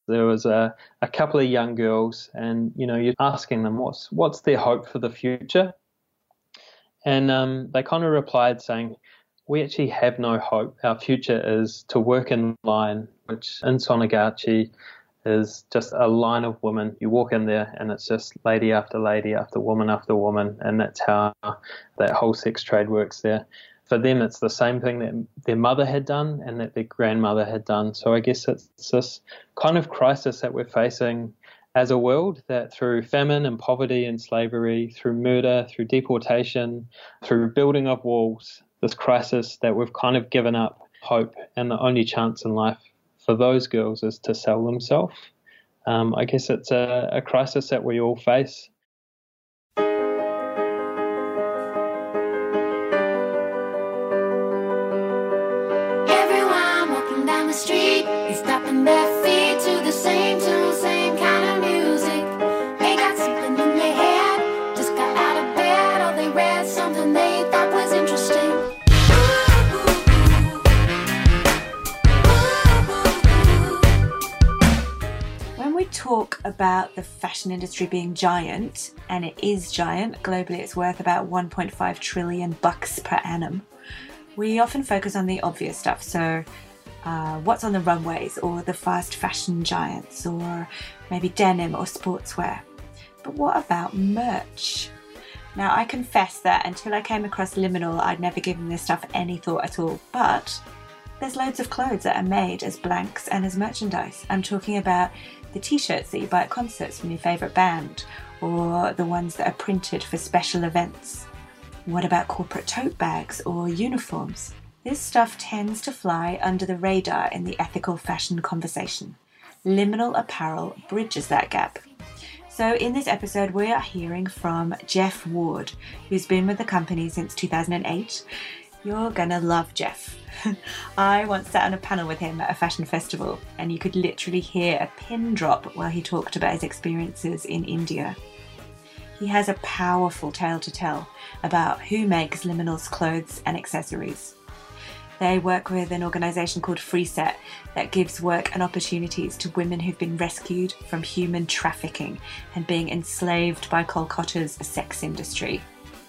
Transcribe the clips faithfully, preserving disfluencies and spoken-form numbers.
There was a, a couple of young girls, and you know, you're asking them what's what's their hope for the future, and um, they kind of replied saying, "We actually have no hope. Our future is to work in line," which in Sonagachi is just a line of women. You walk in there and it's just lady after lady after woman after woman, and that's how that whole sex trade works there. For them, it's the same thing that their mother had done and that their grandmother had done. So I guess it's this kind of crisis that we're facing as a world, that through famine and poverty and slavery, through murder, through deportation, through building of walls, this crisis that we've kind of given up hope, and the only chance in life for those girls is to sell themselves. Um, I guess it's a, a crisis that we all face. Everyone walking down the street is stopping their feet to the same tune, same kind of music. They got something in their head, just got out of bed, or they read something they thought was interesting. Talk about the fashion industry being giant, and it is giant. Globally, it's worth about one point five trillion bucks per annum. We often focus on the obvious stuff, so uh, what's on the runways, or the fast fashion giants, or maybe denim or sportswear. But what about merch? Now, I confess that until I came across Liminal, I'd never given this stuff any thought at all, but there's loads of clothes that are made as blanks and as merchandise. I'm talking about the t-shirts that you buy at concerts from your favourite band, or the ones that are printed for special events. What about corporate tote bags or uniforms? This stuff tends to fly under the radar in the ethical fashion conversation. Liminal apparel bridges that gap. So in this episode, we are hearing from Jeff Ward, who's been with the company since two thousand eight. You're gonna love Jeff. I once sat on a panel with him at a fashion festival, and you could literally hear a pin drop while he talked about his experiences in India. He has a powerful tale to tell about who makes Liminal's clothes and accessories. They work with an organisation called FreeSet that gives work and opportunities to women who've been rescued from human trafficking and being enslaved by Kolkata's sex industry.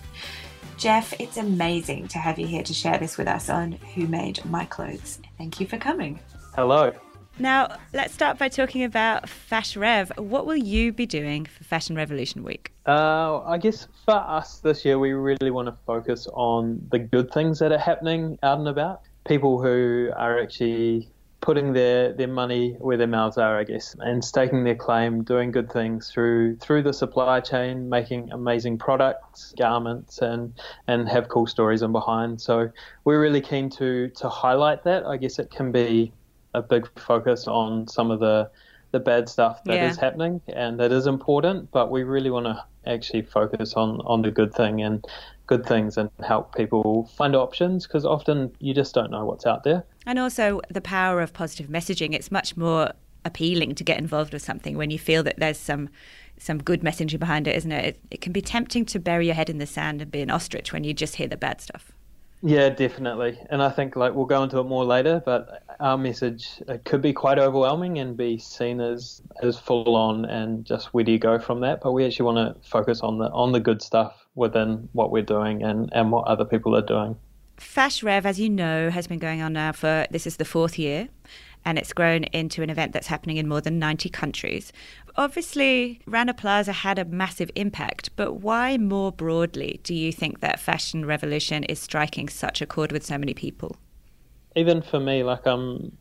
Jeff, it's amazing to have you here to share this with us on Who Made My Clothes. Thank you for coming. Hello. Now, let's start by talking about FashRev. What will you be doing for Fashion Revolution Week? Uh, I guess for us this year, we really want to focus on the good things that are happening out and about. People who are actually putting their, their money where their mouths are, I guess, and staking their claim, doing good things through through the supply chain, making amazing products, garments, and and have cool stories in behind. So we're really keen to to highlight that. I guess it can be a big focus on some of the the bad stuff that yeah. is happening, and that is important, but we really want to actually focus on on the good thing and good things and help people find options, because often you just don't know what's out there. And also the power of positive messaging. It's much more appealing to get involved with something when you feel that there's some some good messaging behind it, isn't it? It, it can be tempting to bury your head in the sand and be an ostrich when you just hear the bad stuff. Yeah, definitely. And I think like we'll go into it more later, but our message, it could be quite overwhelming and be seen as, as full on and just where do you go from that. But we actually want to focus on the on the good stuff within what we're doing and, and what other people are doing. FashRev, as you know, has been going on now for, this is the fourth year, and it's grown into an event that's happening in more than ninety countries. Obviously, Rana Plaza had a massive impact, but why more broadly do you think that Fashion Revolution is striking such a chord with so many people? Even for me, like I'm,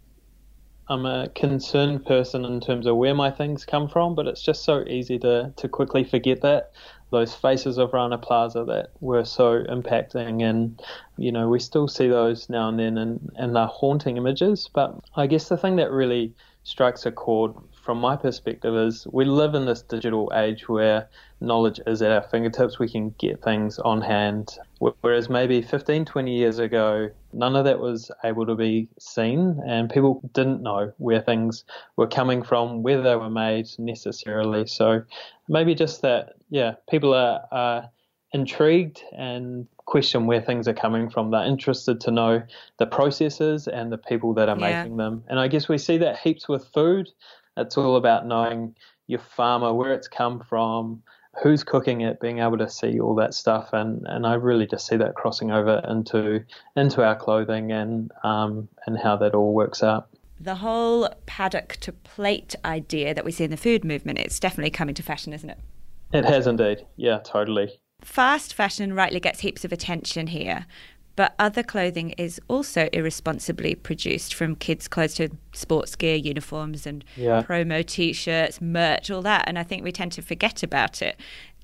I'm a concerned person in terms of where my things come from, but it's just so easy to, to quickly forget that. Those faces of Rana Plaza that were so impacting, and you know we still see those now and then, and, and they're haunting images. But I guess the thing that really strikes a chord from my perspective is we live in this digital age where knowledge is at our fingertips. We can get things on hand, whereas maybe fifteen, twenty years ago, none of that was able to be seen, and people didn't know where things were coming from, where they were made necessarily. So maybe just that, yeah, people are, are intrigued and question where things are coming from. They're interested to know the processes and the people that are yeah. making them. And I guess we see that heaps with food. It's all about knowing your farmer, where it's come from, who's cooking it, being able to see all that stuff, and, and I really just see that crossing over into into our clothing and um, and how that all works out. The whole paddock to plate idea that we see in the food movement, it's definitely coming to fashion, isn't it? It has indeed, yeah, totally. Fast fashion rightly gets heaps of attention here, but other clothing is also irresponsibly produced, from kids' clothes to sports gear, uniforms and yeah. promo T-shirts, merch, all that. And I think we tend to forget about it.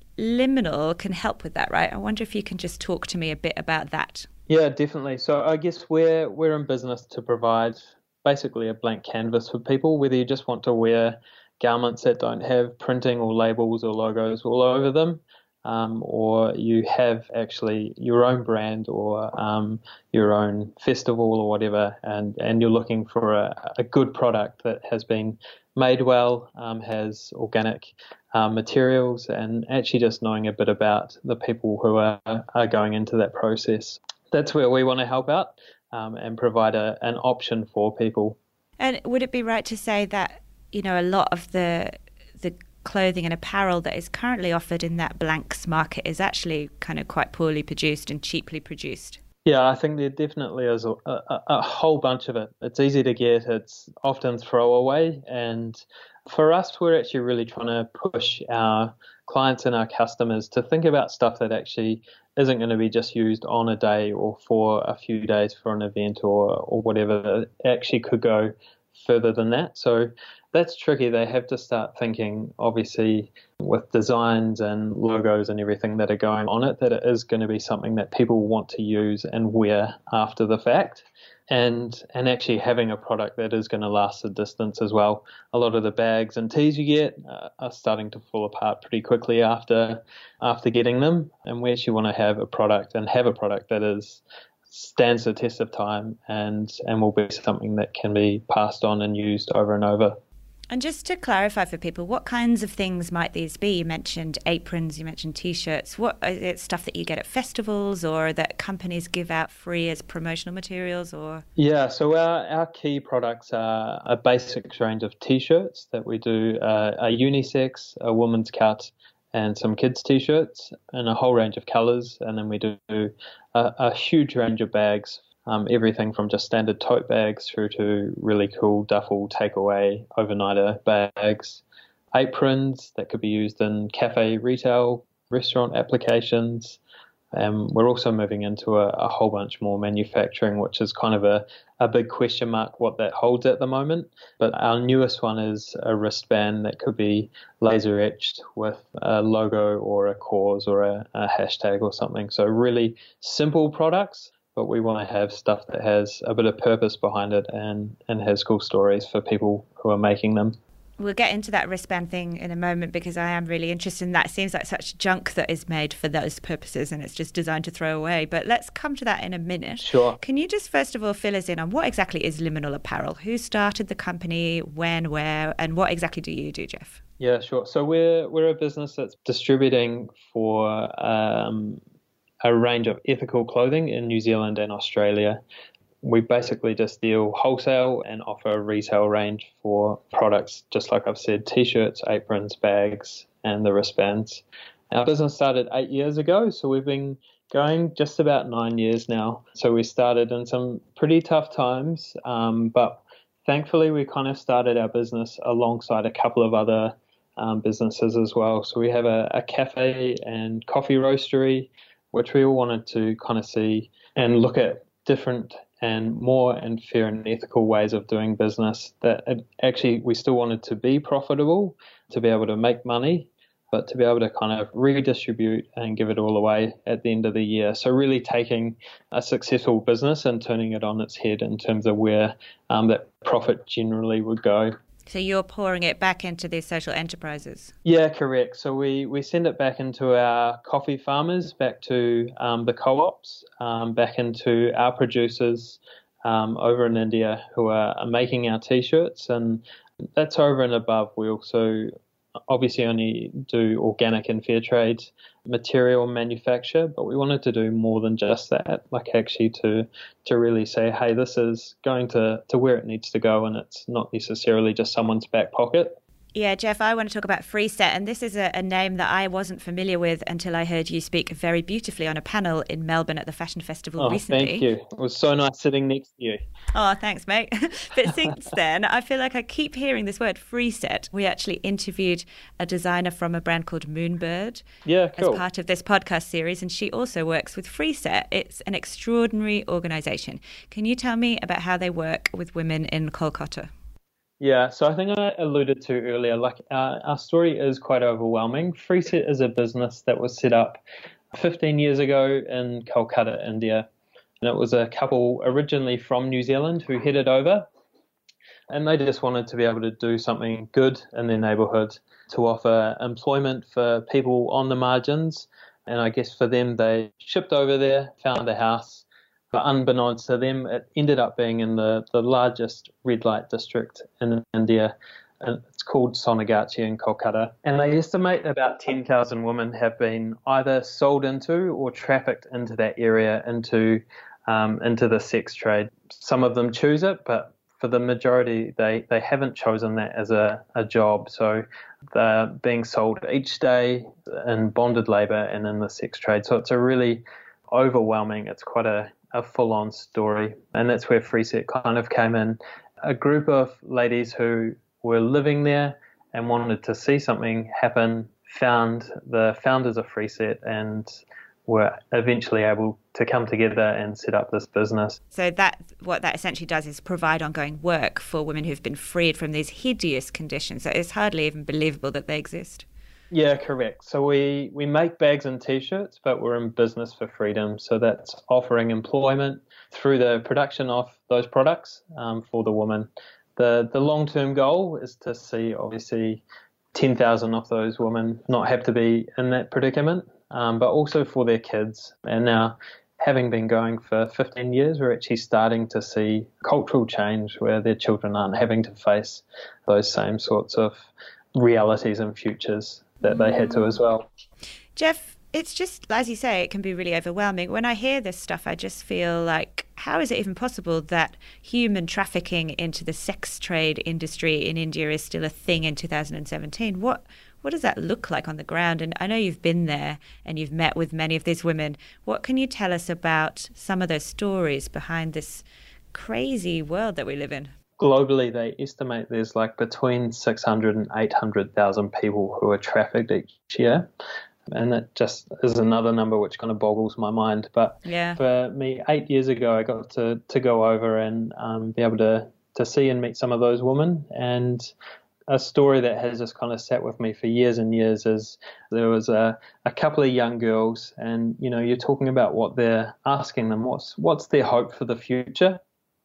Liminal can help with that, right? I wonder if you can just talk to me a bit about that. Yeah, definitely. So I guess we're we're in business to provide basically a blank canvas for people, whether you just want to wear garments that don't have printing or labels or logos all over them, Um, or you have actually your own brand or um, your own festival or whatever, and, and you're looking for a, a good product that has been made well, um, has organic um, materials, and actually just knowing a bit about the people who are, are going into that process. That's where we want to help out um, and provide a, an option for people. And would it be right to say that, you know, a lot of the the clothing and apparel that is currently offered in that blanks market is actually kind of quite poorly produced and cheaply produced? Yeah, I think there definitely is a, a, a whole bunch of it. It's easy to get, it's often throwaway, and for us, we're actually really trying to push our clients and our customers to think about stuff that actually isn't going to be just used on a day or for a few days for an event or, or whatever. It actually could go further than that. So that's tricky. They have to start thinking, obviously, with designs and logos and everything that are going on it, that it is going to be something that people want to use and wear after the fact. And and actually having a product that is going to last a distance as well. A lot of the bags and tees you get uh, are starting to fall apart pretty quickly after after getting them. And we actually want to have a product and have a product that is stands the test of time and and will be something that can be passed on and used over and over. And just to clarify for people, what kinds of things might these be? You mentioned aprons, you mentioned T-shirts. What is it, stuff that you get at festivals or that companies give out free as promotional materials? Or Yeah, so our, our key products are a basic range of T-shirts that we do, uh, a unisex, a woman's cut, and some kids' T-shirts in a whole range of colours. And then we do a, a huge range of bags. Um, everything from just standard tote bags through to really cool duffel takeaway overnighter bags, aprons that could be used in cafe, retail, restaurant applications. Um, we're also moving into a, a whole bunch more manufacturing, which is kind of a, a big question mark what that holds at the moment. But our newest one is a wristband that could be laser etched with a logo or a cause or a, a hashtag or something. So really simple products, but we want to have stuff that has a bit of purpose behind it and, and has cool stories for people who are making them. We'll get into that wristband thing in a moment because I am really interested in that. It seems like such junk that is made for those purposes and it's just designed to throw away. But let's come to that in a minute. Sure. Can you just first of all fill us in on what exactly is Liminal Apparel? Who started the company, when, where, and what exactly do you do, Jeff? Yeah, sure. So we're we're a business that's distributing for um, a range of ethical clothing in New Zealand and Australia. We basically just deal wholesale and offer a retail range for products, just like I've said, T-shirts, aprons, bags, and the wristbands. Our business started eight years ago, so we've been going just about nine years now. So we started in some pretty tough times, um, but thankfully we kind of started our business alongside a couple of other um, businesses as well. So we have a, a cafe and coffee roastery, which we all wanted to kind of see and look at different and more and fair and ethical ways of doing business that it, actually we still wanted to be profitable, to be able to make money, but to be able to kind of redistribute and give it all away at the end of the year. So really taking a successful business and turning it on its head in terms of where um, that profit generally would go. So you're pouring it back into these social enterprises? Yeah, correct. So we, we send it back into our coffee farmers, back to um, the co-ops, um, back into our producers um, over in India who are, are making our T-shirts. And that's over and above. We also obviously only do organic and fair trade material manufacture, but we wanted to do more than just that, like actually to to really say, hey, this is going to, to where it needs to go, and it's not necessarily just someone's back pocket. Yeah, Jeff, I want to talk about Freeset, and this is a, a name that I wasn't familiar with until I heard you speak very beautifully on a panel in Melbourne at the Fashion Festival oh, recently. Thank you. It was so nice sitting next to you. Oh, thanks, mate. But since then, I feel like I keep hearing this word Freeset. We actually interviewed a designer from a brand called Moonbird yeah, cool. as part of this podcast series, and she also works with Freeset. It's an extraordinary organisation. Can you tell me about how they work with women in Kolkata? Yeah, so I think I alluded to earlier, like our, our story is quite overwhelming. Freeset is a business that was set up fifteen years ago in Kolkata, India. And it was a couple originally from New Zealand who headed over, and they just wanted to be able to do something good in their neighbourhood to offer employment for people on the margins. And I guess for them, they shipped over there, found a house. But unbeknownst to them, it ended up being in the, the largest red light district in India. And it's called Sonagachi in Kolkata. And they estimate about ten thousand women have been either sold into or trafficked into that area, into um, into the sex trade. Some of them choose it, but for the majority, they, they haven't chosen that as a, a job. So they're being sold each day in bonded labour and in the sex trade. So it's a really overwhelming, it's quite a a full-on story, and that's where Freeset kind of came in. A group of ladies who were living there and wanted to see something happen found the founders of Freeset and were eventually able to come together and set up this business. So that what that essentially does is provide ongoing work for women who've been freed from these hideous conditions. So it's hardly even believable that they exist. Yeah, correct. So we, we make bags and T-shirts, but we're in business for freedom. So that's offering employment through the production of those products um, for the woman. The the long-term goal is to see, obviously, ten thousand of those women not have to be in that predicament, um, but also for their kids. And now, having been going for fifteen years, we're actually starting to see cultural change where their children aren't having to face those same sorts of realities and futures that they had to as well. Jeff, it's just, as you say, it can be really overwhelming. When I hear this stuff, I just feel like, how is it even possible that human trafficking into the sex trade industry in India is still a thing in two thousand seventeen? What what does that look like on the ground? And I know you've been there and you've met with many of these women. What can you tell us about some of those stories behind this crazy world that we live in? Globally, they estimate there's like between six hundred and eight hundred thousand people who are trafficked each year. And that just is another number which kind of boggles my mind. But yeah. For me, eight years ago, I got to, to go over and um, be able to, to see and meet some of those women. And a story that has just kind of sat with me for years and years is there was a, a couple of young girls, and, you know, you're talking about what they're asking them, what's what's their hope for the future?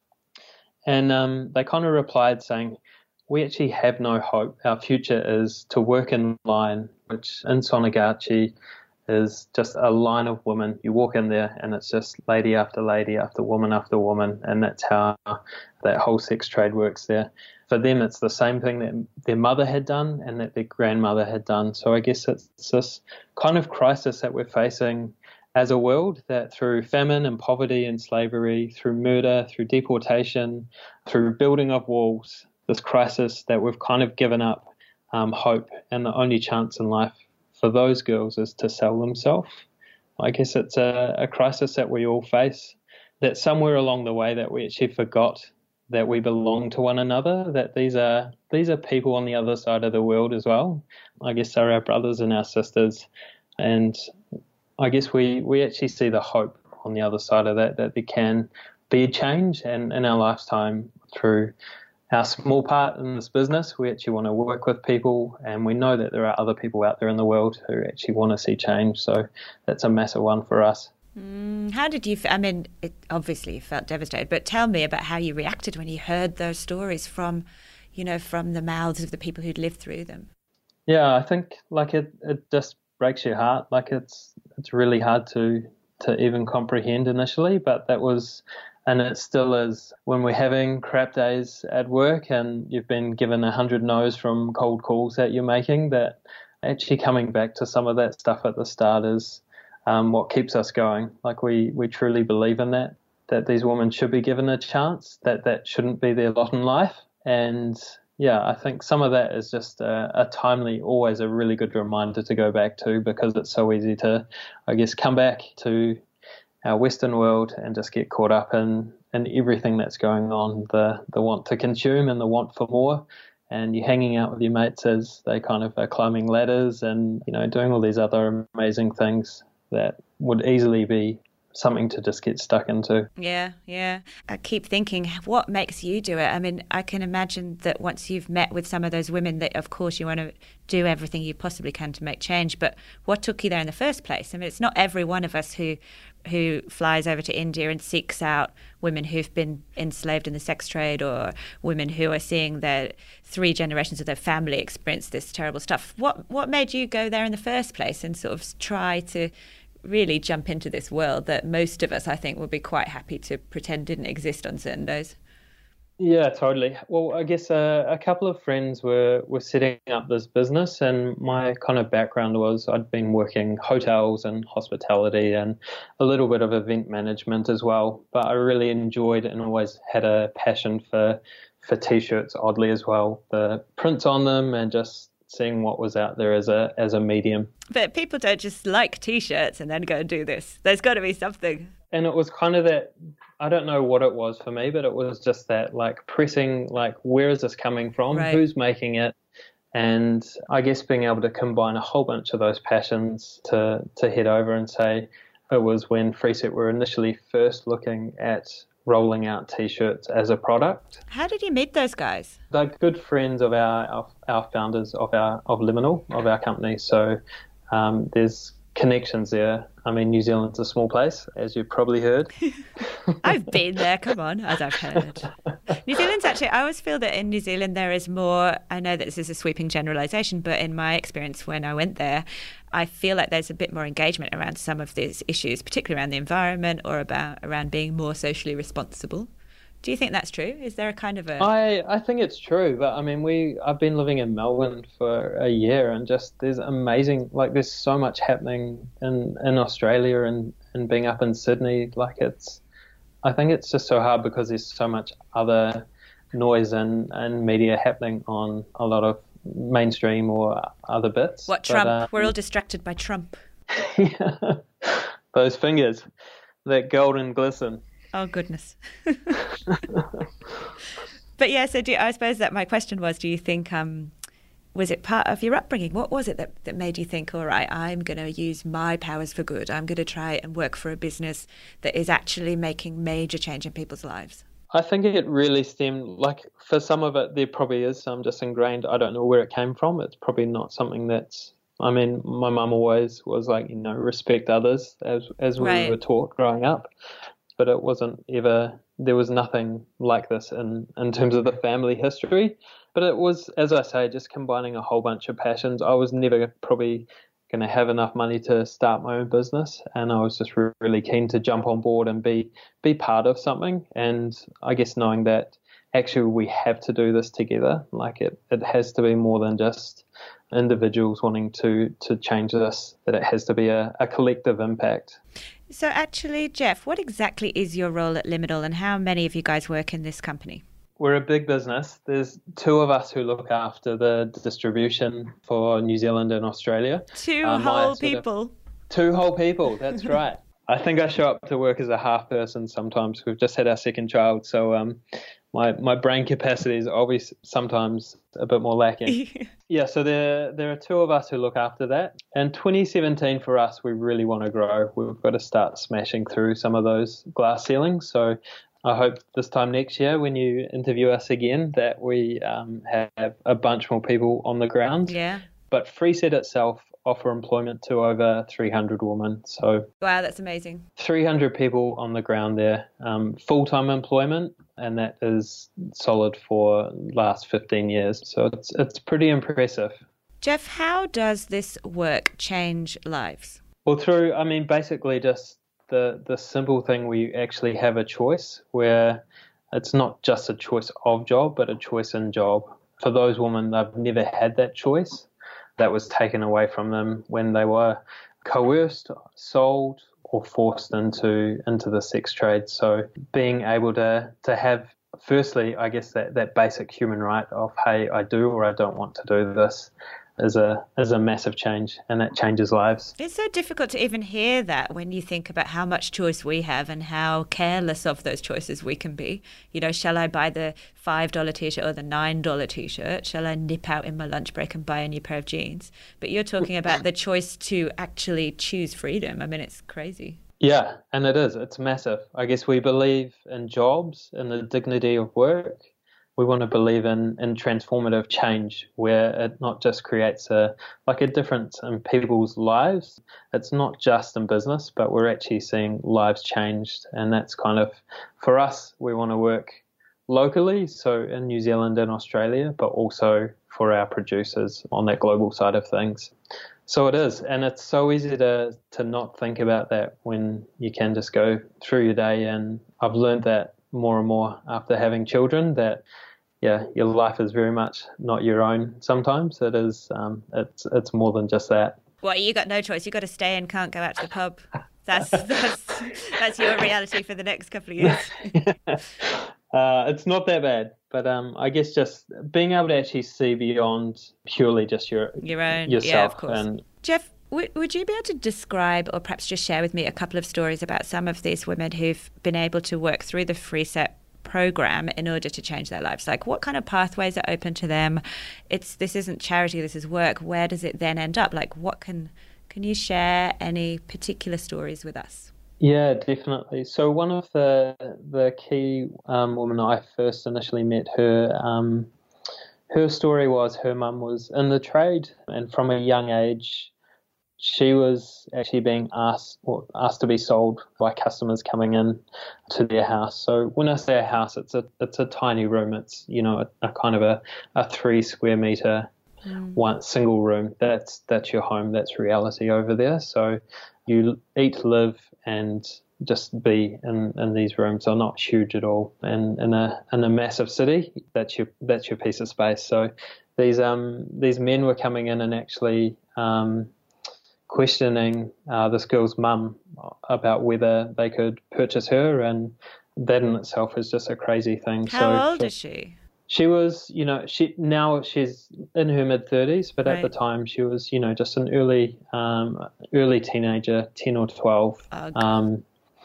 And um, they kind of replied saying, we actually have no hope. Our future is to work in line, which in Sonagachi is just a line of women. You walk in there and it's just lady after lady after woman after woman, and that's how that whole sex trade works there. For them, it's the same thing that their mother had done and that their grandmother had done. So I guess it's this kind of crisis that we're facing as a world, that through famine and poverty and slavery, through murder, through deportation, through building of walls, this crisis that we've kind of given up um, hope, and the only chance in life for those girls is to sell themselves. I guess it's a, a crisis that we all face, that somewhere along the way that we actually forgot that we belong to one another, that these are these are people on the other side of the world as well. I guess they're our brothers and our sisters, and I guess we, we actually see the hope on the other side of that, that there can be a change, and in our lifetime through our small part in this business, we actually want to work with people, and we know that there are other people out there in the world who actually want to see change. So that's a massive one for us. Mm, how did you, f- I mean, it, obviously you felt devastated, but tell me about how you reacted when you heard those stories from, you know, from the mouths of the people who'd lived through them. Yeah, I think like it, it just breaks your heart. Like it's, it's really hard to, to even comprehend initially, but that was And it still is when we're having crap days at work and you've been given a hundred no's from cold calls that you're making, that actually coming back to some of that stuff at the start is um, what keeps us going. Like we, we truly believe in that, that these women should be given a chance, that that shouldn't be their lot in life. And yeah, I think some of that is just a, a timely, always a really good reminder to go back to, because it's so easy to, I guess, come back to our Western world and just get caught up in, in everything that's going on, the, the want to consume and the want for more. And you're hanging out with your mates as they kind of are climbing ladders and, you know, doing all these other amazing things that would easily be something to just get stuck into. Yeah, yeah. I keep thinking, what makes you do it? I mean, I can imagine that once you've met with some of those women that, of course, you want to do everything you possibly can to make change. But what took you there in the first place? I mean, it's not every one of us who who flies over to India and seeks out women who've been enslaved in the sex trade, or women who are seeing their three generations of their family experience this terrible stuff. What what made you go there in the first place and sort of try to really jump into this world that most of us, I think, would be quite happy to pretend didn't exist on certain days? Yeah, totally. Well, I guess uh, a couple of friends were, were setting up this business, and my kind of background was I'd been working hotels and hospitality and a little bit of event management as well. But I really enjoyed and always had a passion for for T-shirts, oddly as well, the prints on them and just seeing what was out there as a as a medium. But people don't just like T-shirts and then go and do this. There's got to be something. And it was kind of that, I don't know what it was for me, but it was just that like pressing, like, where is this coming from? Right. Who's making it? And I guess being able to combine a whole bunch of those passions to, to head over and say, it was when Freeset were initially first looking at rolling out T-shirts as a product. How did you meet those guys? They're good friends of our, our, our founders of our of Liminal, of our company. So um, there's connections there. I mean, New Zealand's a small place, as you've probably heard. I've been there, come on, as I've heard. New Zealand's actually, I always feel that in New Zealand there is more, I know that this is a sweeping generalisation, but in my experience when I went there, I feel like there's a bit more engagement around some of these issues, particularly around the environment or about around being more socially responsible. Do you think that's true? Is there a kind of a... I, I think it's true, but I mean, we I've been living in Melbourne for a year, and just there's amazing, like there's so much happening in, in Australia and, and being up in Sydney. Like it's, I think it's just so hard because there's so much other noise and, and media happening on a lot of mainstream or other bits. What, Trump? But, um, We're all distracted by Trump. Yeah. Those fingers, that golden glisten. Oh, goodness. But yeah, so do, I suppose that my question was, do you think, um, was it part of your upbringing? What was it that, that made you think, all right, I'm going to use my powers for good. I'm going to try and work for a business that is actually making major change in people's lives? I think it really stemmed, like for some of it, there probably is some just ingrained. I don't know where it came from. It's probably not something that's, I mean, my mum always was like, you know, respect others as, as we Right. were taught growing up. But it wasn't ever, there was nothing like this in, in terms of the family history. But it was, as I say, just combining a whole bunch of passions. I was never probably going to have enough money to start my own business, and I was just re- really keen to jump on board and be be part of something. And I guess knowing that actually we have to do this together, like it, it has to be more than just individuals wanting to, to change this, that it has to be a, a collective impact. So actually, Jeff, what exactly is your role at Liminal, and how many of you guys work in this company? We're a big business. There's two of us who look after the distribution for New Zealand and Australia. Two Um, my whole sort of- people. Two whole people, that's right. I think I show up to work as a half person sometimes. We've just had our second child, so um, my my brain capacity is obviously sometimes a bit more lacking. Yeah, so there there are two of us who look after that. And twenty seventeen for us, we really want to grow. We've got to start smashing through some of those glass ceilings. So I hope this time next year when you interview us again that we um, have a bunch more people on the ground. Yeah. But Freeset itself offer employment to over three hundred women. So Wow, that's amazing. three hundred people on the ground there, um, full-time employment, and that is solid for last fifteen years. So it's it's pretty impressive. Jeff, how does this work change lives? Well, through, I mean, basically just the, the simple thing where you actually have a choice, where it's not just a choice of job, but a choice in job. For those women, they've never had that choice. That was taken away from them when they were coerced, sold, or forced into into the sex trade. So being able to to have, firstly, I guess that, that basic human right of, hey, I do or I don't want to do this, is a is a massive change, and that changes lives. It's so difficult to even hear that when you think about how much choice we have and how careless of those choices we can be. You know, shall I buy the five dollar T-shirt or the nine dollar T-shirt? Shall I nip out in my lunch break and buy a new pair of jeans? But you're talking about the choice to actually choose freedom. I mean, it's crazy. Yeah, and it is. It's massive. I guess we believe in jobs and the dignity of work. We want to believe in, in transformative change, where it not just creates a like a difference in people's lives. It's not just in business, but we're actually seeing lives changed. And that's kind of, for us, we want to work locally, so in New Zealand and Australia, but also for our producers on that global side of things. So it is, and it's so easy to, to not think about that when you can just go through your day. And I've learned that more and more after having children, that yeah, your life is very much not your own. Sometimes it is. Um, it's it's more than just that. Well, you got no choice. You got to stay and can't go out to the pub. That's that's that's your reality for the next couple of years. uh, it's not that bad, but um, I guess just being able to actually see beyond purely just your your own yourself. Yeah, of course. And Jeff, w- would you be able to describe, or perhaps just share with me, a couple of stories about some of these women who've been able to work through the FreeSet program in order to change their lives? Like, what kind of pathways are open to them? It's this isn't charity, this is work. Where does it then end up? Like, what can can you share any particular stories with us? Yeah, definitely. So one of the the key um, women I first initially met, her um, her story was her mum was in the trade, and from a young age she was actually being asked or asked to be sold by customers coming in to their house. So when I say a house, it's a it's a tiny room. It's, you know, a, a kind of a, a three square meter mm. one single room. That's that's your home. That's reality over there. So you eat, live, and just be in, in these rooms. Are not huge at all. And in a in a massive city, that's your that's your piece of space. So these um these men were coming in and actually um. questioning uh, this girl's mum about whether they could purchase her, and that in itself is just a crazy thing. How so old she, is she? She was, you know, she now she's in her mid thirties, but right. at the time she was, you know, just an early, um, early teenager, ten or twelve. Oh, um,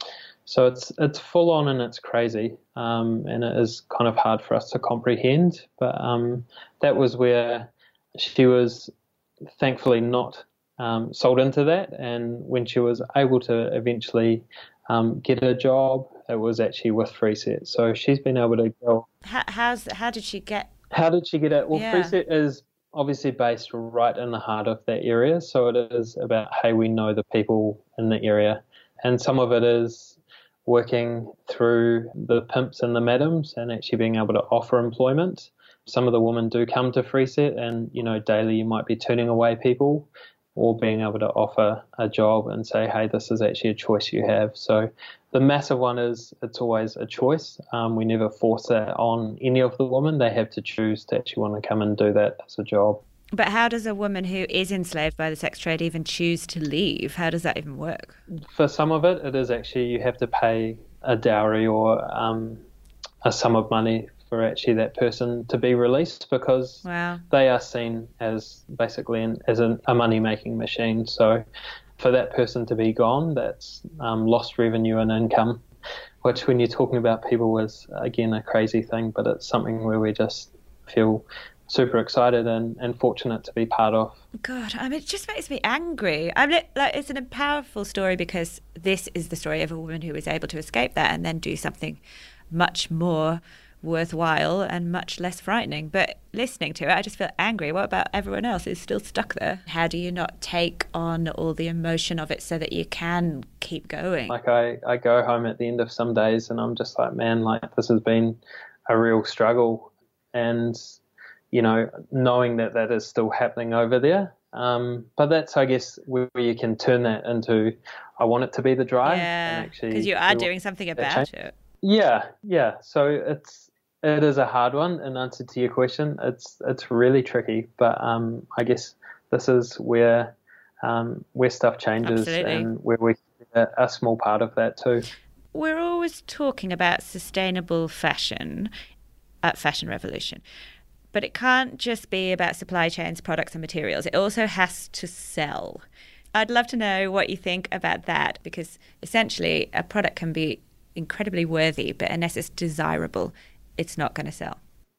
so it's it's full on and it's crazy, um, and it is kind of hard for us to comprehend. But um, that was where she was, thankfully not. Um, sold into that, and when she was able to eventually um, get a job, it was actually with FreeSet. So she's been able to go. How, how's how did she get? How did she get it? Well, yeah. FreeSet is obviously based right in the heart of that area, so it is about, hey, we know the people in the area, and some of it is working through the pimps and the madams and actually being able to offer employment. Some of the women do come to FreeSet, and you know, daily you might be turning away people, or being able to offer a job and say, hey, this is actually a choice you have. So the massive one is it's always a choice. Um, we never force that on any of the women. They have to choose to actually want to come and do that as a job. But how does a woman who is enslaved by the sex trade even choose to leave? How does that even work? For some of it, it is actually you have to pay a dowry or um, a sum of money for actually that person to be released, because wow. they are seen as basically an, as an, a money-making machine. So for that person to be gone, that's um, lost revenue and income, which when you're talking about people is, again, a crazy thing, but it's something where we just feel super excited and, and fortunate to be part of. God, I mean, it just makes me angry. I mean, like, it's an powerful story because this is the story of a woman who was able to escape that and then do something much more worthwhile and much less frightening. But listening to it, I just feel angry. What about everyone else who's still stuck there? How do you not take on all the emotion of it so that you can keep going? Like I, I go home at the end of some days and I'm just like, man, like this has been a real struggle. And you know, knowing that that is still happening over there. Um, but that's, I guess, where you can turn that into, I want it to be the drive. Yeah, because you are doing something about it. Yeah, yeah. So it's it is a hard one. In answer to your question, it's it's really tricky. But um, I guess this is where um, where stuff changes. Absolutely. And where we a, a small part of that too. We're always talking about sustainable fashion at Fashion Revolution. But it can't just be about supply chains, products and materials. It also has to sell. I'd love to know what you think about that, because essentially a product can be incredibly worthy, but unless it's desirable, it's not going to sell.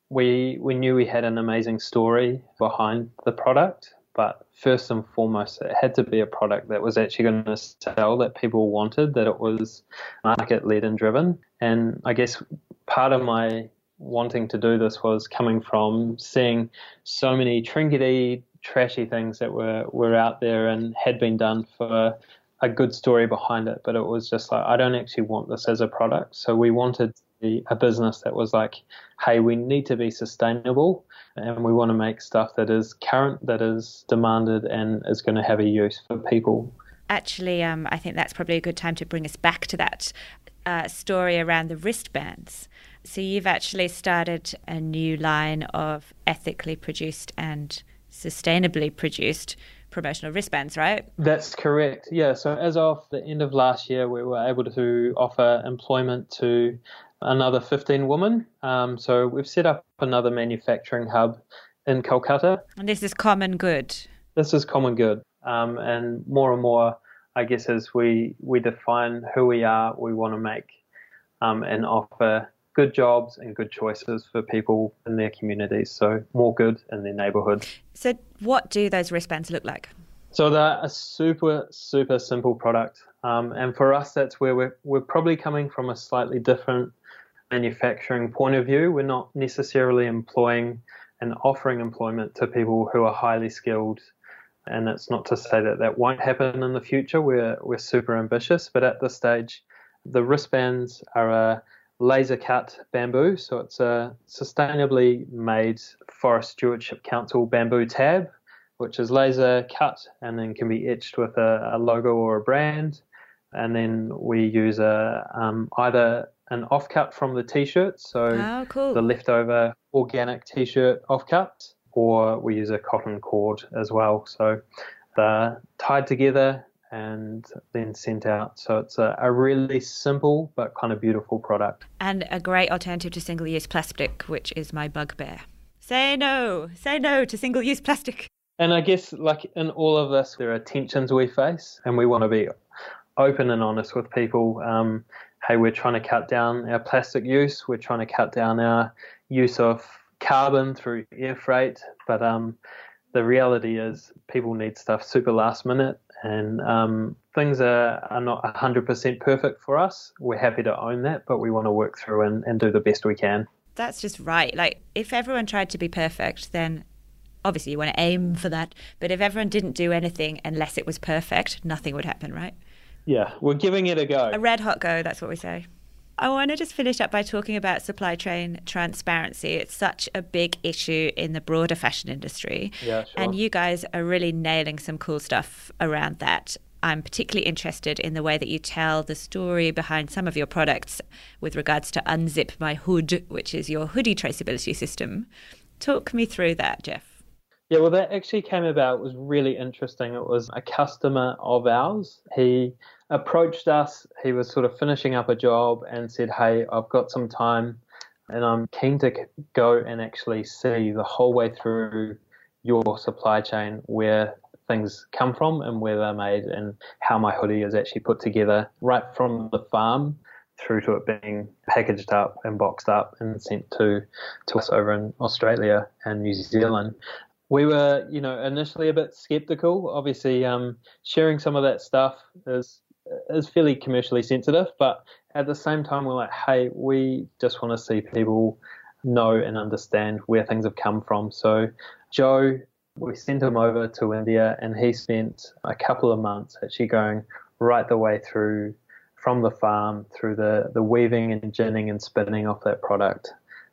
We we knew we had an amazing story behind the product, but first and foremost, it had to be a product that was actually going to sell, that people wanted, that it was market-led and driven. And I guess part of my wanting to do this was coming from seeing so many trinkety, trashy things that were, were out there and had been done for a good story behind it. But it was just like, I don't actually want this as a product. So we wanted to be a business that was like, hey, we need to be sustainable and we want to make stuff that is current, that is demanded and is going to have a use for people. Actually, um, I think that's probably a good time to bring us back to that uh, story around the wristbands. So you've actually started a new line of ethically produced and sustainably produced promotional wristbands, right? That's correct. Yeah. So as of the end of last year, we were able to offer employment to another fifteen women. Um, so we've set up another manufacturing hub in Kolkata. And this is Common Good. This is Common Good. Um, and more and more, I guess, as we, we define who we are, we want to make um, and offer good jobs and good choices for people in their communities, so more good in their neighbourhood. So what do those wristbands look like? So they're a super, super simple product. Um, and for us, that's where we're, we're probably coming from a slightly different manufacturing point of view. We're not necessarily employing and offering employment to people who are highly skilled. And it's not to say that that won't happen in the future. We're, we're super ambitious. But at this stage, the wristbands are a laser cut bamboo, so it's a sustainably made Forest Stewardship Council bamboo tab, which is laser cut and then can be etched with a, a logo or a brand. And then we use a um, either an offcut from the t-shirt, so oh, cool. the leftover organic t-shirt offcut, or we use a cotton cord as well. So they're tied together and then sent out. So it's a, a really simple but kind of beautiful product. And a great alternative to single-use plastic, which is my bugbear. Say no, say no to single-use plastic. And I guess like in all of this, there are tensions we face and we want to be open and honest with people. Um, hey, we're trying to cut down our plastic use. We're trying to cut down our use of carbon through air freight. But um, the reality is people need stuff super last minute. And um, things are, are not one hundred percent perfect for us. We're happy to own that, but we want to work through and, and do the best we can. That's just right. Like, if everyone tried to be perfect, then obviously you want to aim for that. But if everyone didn't do anything unless it was perfect, nothing would happen, right? Yeah, we're giving it a go. A red hot go, that's what we say. I want to just finish up by talking about supply chain transparency. It's such a big issue in the broader fashion industry. Yeah, sure. And you guys are really nailing some cool stuff around that. I'm particularly interested in the way that you tell the story behind some of your products with regards to Unzip My Hood, which is your hoodie traceability system. Talk me through that, Jeff. Yeah, well, that actually came about, it was really interesting. It was a customer of ours. He approached us. He was sort of finishing up a job and said, hey, I've got some time and I'm keen to go and actually see the whole way through your supply chain where things come from and where they're made and how my hoodie is actually put together right from the farm through to it being packaged up and boxed up and sent to, to us over in Australia and New Zealand. We were, you know, initially a bit skeptical. Obviously, um, sharing some of that stuff is is fairly commercially sensitive, but at the same time, we're like, hey, we just want to see people know and understand where things have come from. So Joe, we sent him over to India and he spent a couple of months actually going right the way through from the farm through the, the weaving and ginning and spinning of that product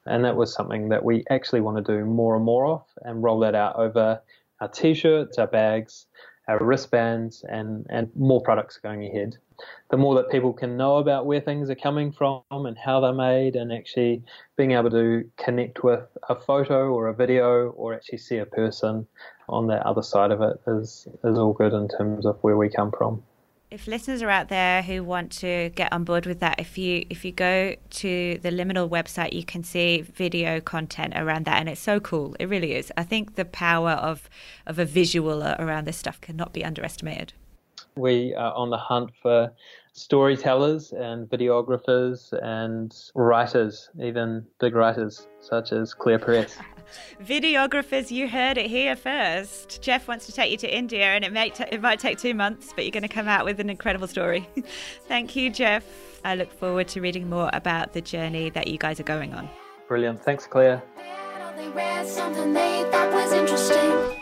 And that was something that we actually want to do more and more of and roll that out over our T-shirts, our bags, our wristbands, and, and more products going ahead. The more that people can know about where things are coming from and how they're made, and actually being able to connect with a photo or a video or actually see a person on the other side of it is, is all good in terms of where we come from. If listeners are out there who want to get on board with that, if you if you go to the Liminal website, you can see video content around that, and it's so cool. It really is. I think the power of of a visual around this stuff cannot be underestimated. We are on the hunt for storytellers and videographers and writers, even big writers such as Claire Press. Videographers, you heard it here first. Jeff wants to take you to India, and it, may t- it might take two months, but you're going to come out with an incredible story. Thank you, Jeff. I look forward to reading more about the journey that you guys are going on. Brilliant. Thanks, Claire. They read something they thought was interesting.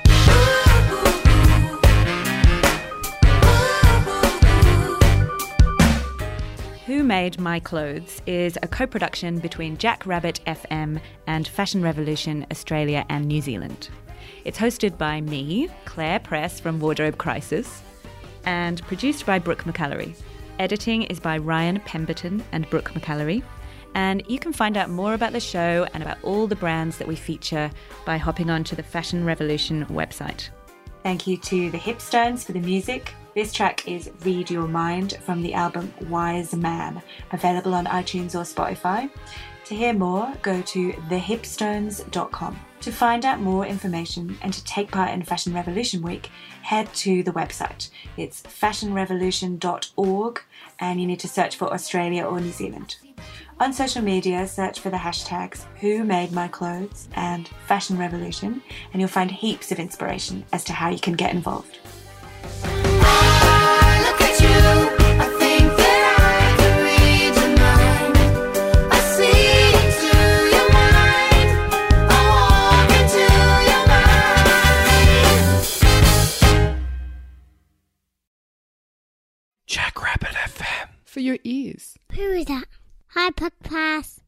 Who Made My Clothes is a co-production between Jack Rabbit F M and Fashion Revolution Australia and New Zealand. It's hosted by me, Claire Press from Wardrobe Crisis, and produced by Brooke McAllery. Editing is by Ryan Pemberton and Brooke McAllery. And you can find out more about the show and about all the brands that we feature by hopping onto the Fashion Revolution website. Thank you to the Hipstones for the music. This track is Read Your Mind from the album Wise Man, available on iTunes or Spotify. To hear more, go to the hipstones dot com. To find out more information and to take part in Fashion Revolution Week, head to the website. It's fashion revolution dot org, and you need to search for Australia or New Zealand. On social media, search for the hashtags Who Made My Clothes and Fashion Revolution, and you'll find heaps of inspiration as to how you can get involved. I look at you, I think that I can read your mind. I see into your mind, I walk into your mind. Jack Rabbit F M. For your ears. Who is that? Hi, Podcast.